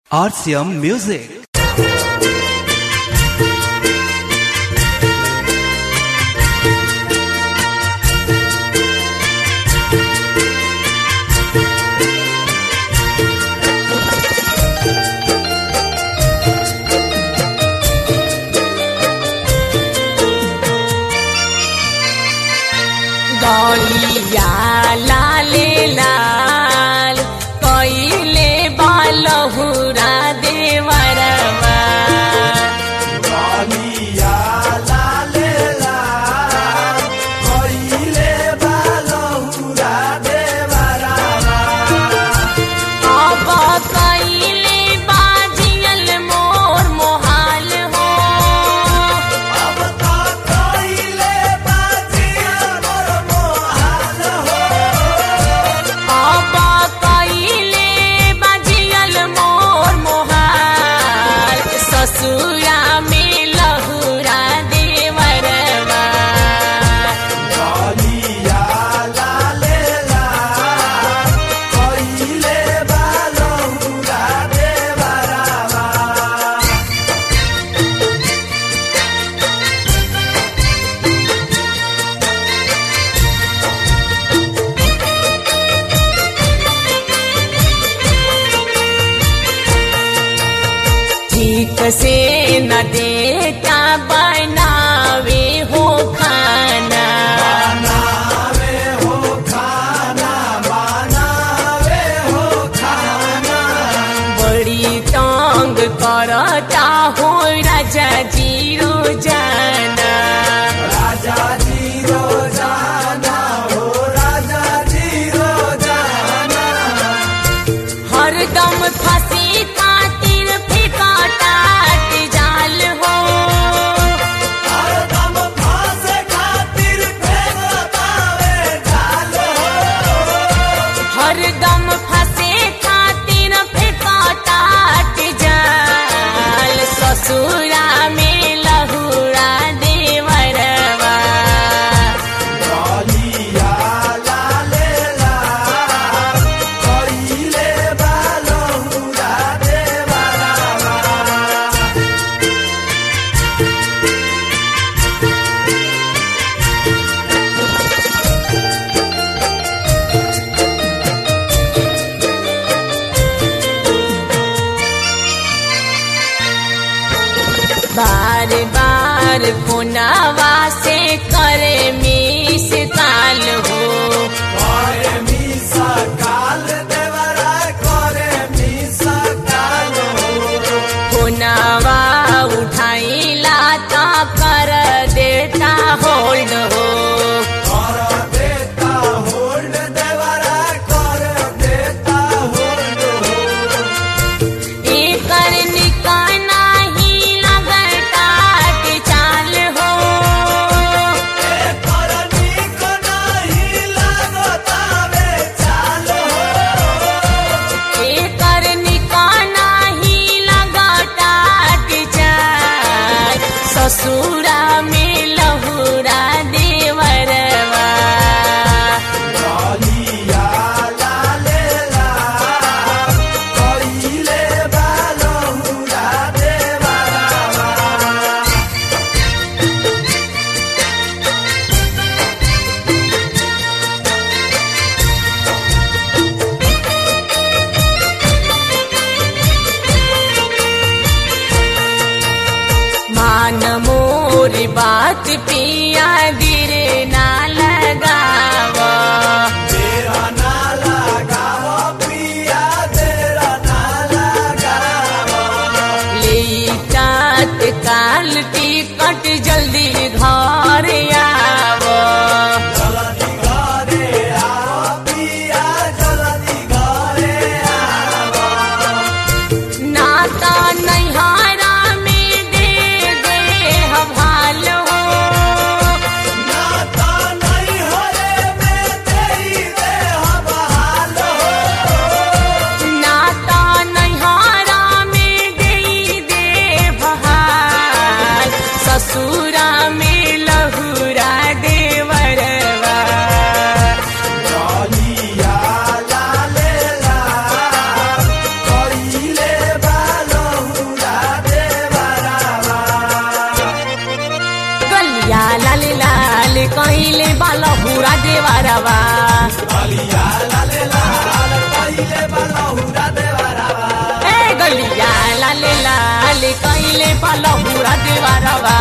RCM Music. गलिया लाले लाल कइले बालहुरा देवरवा गलिया लाले लाल कइले बालहुरा देवरवा अब कइले बाजियल मोर मोहाल हो अब तो कइले बाजिया मोर मोहाल हो अब कइले बाजियल मोर मोहाल ससुरा में लहुरा देवरवा गलिया लाले लाल कइले बालहुरा देवरवा ठीक से न देता बनावे हो खाना बनावे हो खाना बनावे हो खाना बड़ी तंग करता हो राजा जी रोजाना राजा जी रोजाना हो राजा जी रोजाना हरदम फंसी खातिर फेंकाटाट जाल हो हरदम फांसे खातिर फेंकतावे जाल हो हरदम फंसे खातिर फेंकाटाट जाल ससुरा में लहुरा देवरवा गलिया लाले लाल कइले बालहुरा देवरवा बार बार फोनवा से करे मिस काल हो करे मीसा काल देवरा करे मीसा काल हो फोनवा उठाइला तो कर देता होल्ड हो कर देता होल्ड देवरा कर देता होल्ड हो एकर निकाना ही लगटाट चाल हो एकर नीक नाही लागतावे चाल हो एकर निकाना ही लगटाट चाल ससुरा में लहुरा देवरवा गलिया लाले लाल कइले बालहुरा देवरवा मान मोर बात पिया दिर ना लगावा तेरा ना लगावा प्रिया तेरा ना लगावा लेतात काल टिकट जल्दी घर आवा जल्दी घरे आवा प्रिया जल्दी घरे आवा नाता नैहारा में दे हम हाल हो देवरवा गलिया लाले लाल कइले बलहुरा देवरवा ए गलिया लाले लाल कइले बलहुरा देवरवा